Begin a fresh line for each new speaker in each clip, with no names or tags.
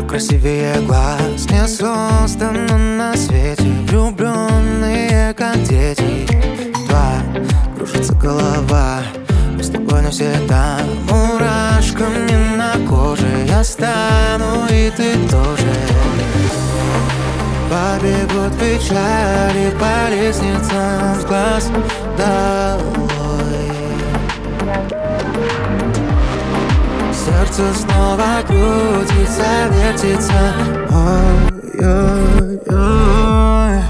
красивее глаз не создано на свете. Влюбленные, как дети. Два, кружится голова, мы с тобой навсегда. Мурашками на коже я стану, и ты тоже. Побегут печали по лестницам с глаз долой. Сердце снова крутится, вертится. Ой-ой-ой.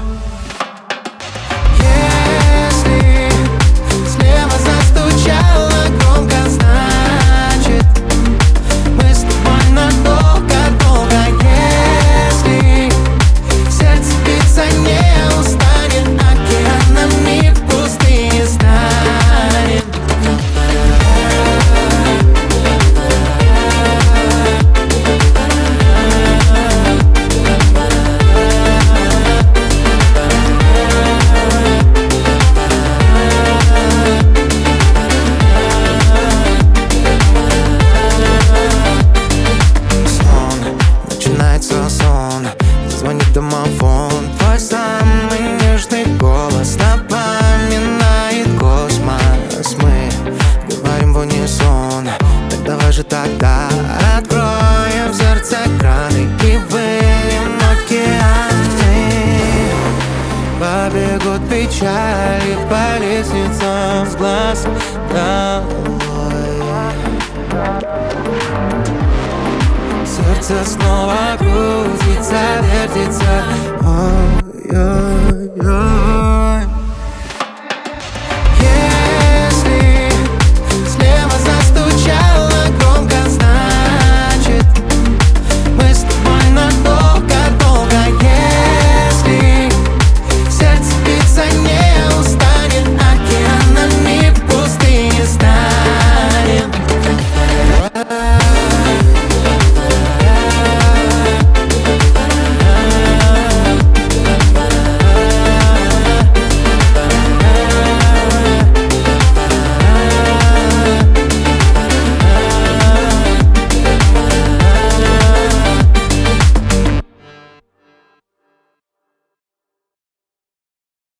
Если слева застучало громко, значит мы с тобой надолго-долго. Если сердце биться не устанет, океанами в пустыне станет. Сон, звонит домофон. Твой самый нежный голос напоминает космос. Мы говорим в унисон. Так давай же тогда откроем в сердце краны и выльем океаны. Побегут печали по лестницам с глаз долой. Сердце снова крутится, вертится. Ой-ой-ой.